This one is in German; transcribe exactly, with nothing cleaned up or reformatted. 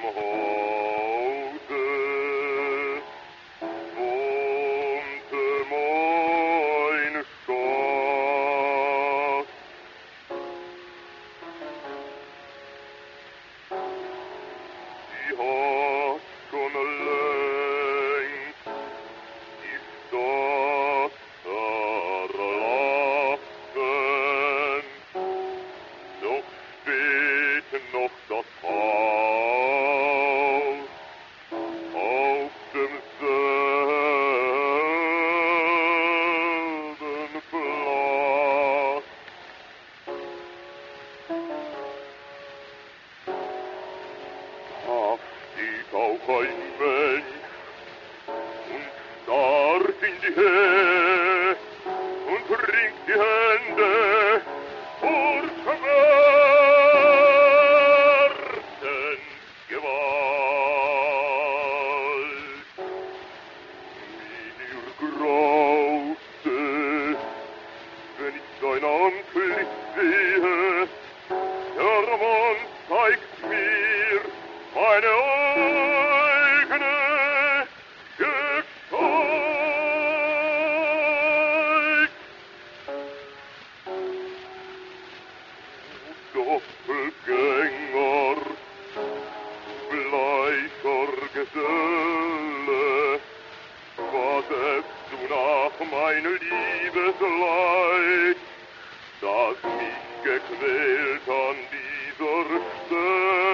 Hause wohnte mein Schatz. Sie hat schon längst die Stadt verlassen, doch steht noch das Haus auf demselben Platz. Da steht auch ein Mensch und starrt in die Höhe und bringt die Hände vor Schmerzensgewalt. Mir graute, wenn ich sein Antlitz sehe, der Mann zeigt mir meine eigene Gestalt. Doppelgänger, bleicher Geselle, was äffst du nach mein Liebesleid, das mich gequält an dieser Stelle?